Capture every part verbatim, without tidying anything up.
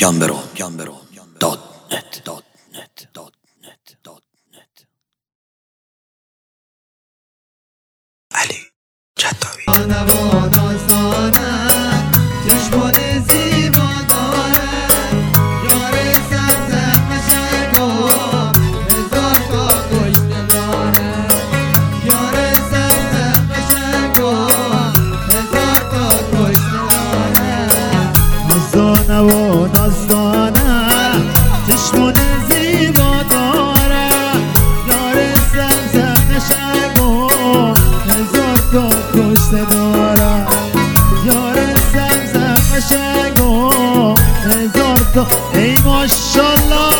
گمبرو گمبرو دات نت دات نت دات نت دات نت علی جداوی نازدانه و نازدانه چشمون زیبا داره یار سبز قشنگ و هزار تا کشته داره یار سبز قشنگ و هزار تا ای ماشالله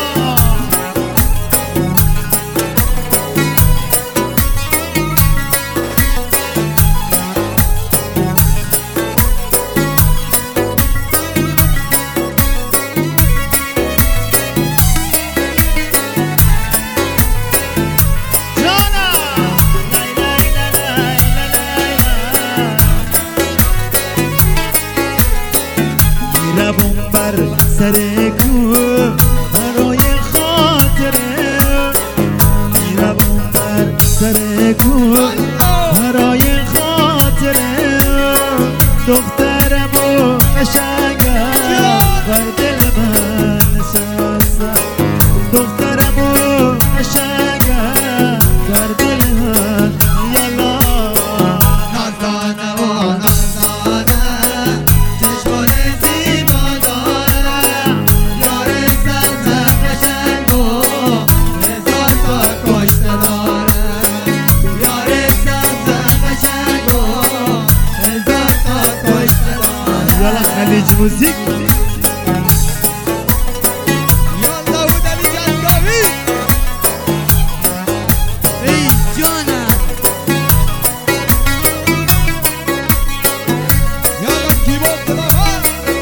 میروم بر سر کوه برای خاطره میروم بر سر کوه برای خاطره دخترم و قشنگم بر دل من نشسته دخترم و قشنگم بر دل من یالا نازدانه و نازدانه چشمون زیبا داره یار سبز قشنگ و هزار تا کشته داره یار سبز قشنگ و هزار تا کشته داره یالا خلیج موزیک یالا بود علی جداوی ای جانم یالا کیبورد بابا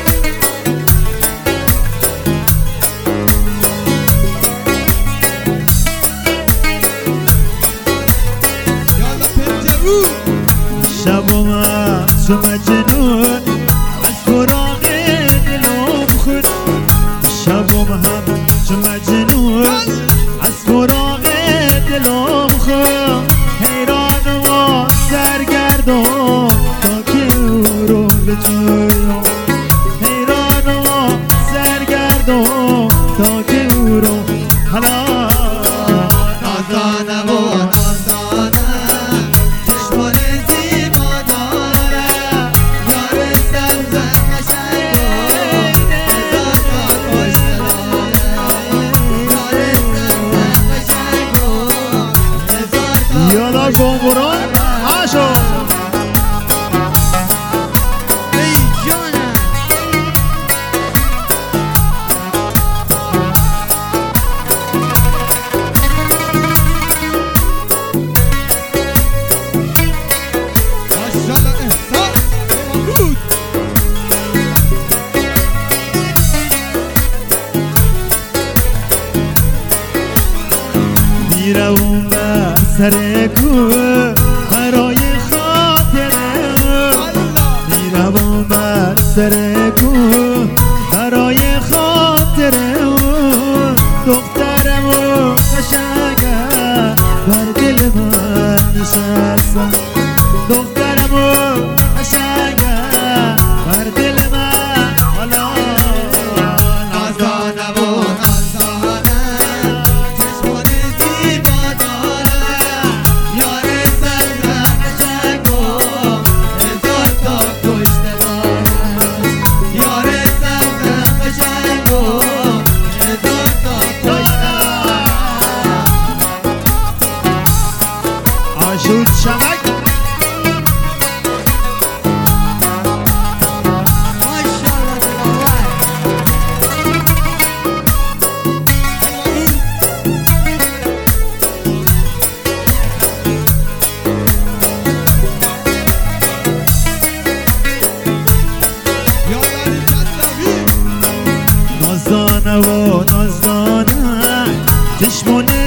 یالا پنجرو شبم چو مجنون از فراق دلم خود شبم هم چو مجنون از فراق دلم خود حیران و سرگردان تا که او رو بجویم حیران و سرگردان تا که او رو حالا نازدانه و نازدانه چشمون زیبا داره یار سبز قشنگ و هزار تا کشته داره یار سبز قشنگ و هزار تا یالا گمبران آشو ای جانم ماشاءالله احسان مبروک میروم بر سر کوه برای خاطره میروم بر سر کوه برای خاطره دخترم و قشنگم بر دل من نشستم دخترم و قشنگم بر دل من حالا نازدانه و نازدانه چشمون زیبا داره یار سبز قشنگ و هزار تا کشته داره یار سبز قشنگ و هزار تا کشته داره آشود شمک ماشاءالله دلاور یالا علی جداوی نازدانه و نازدانه چشمون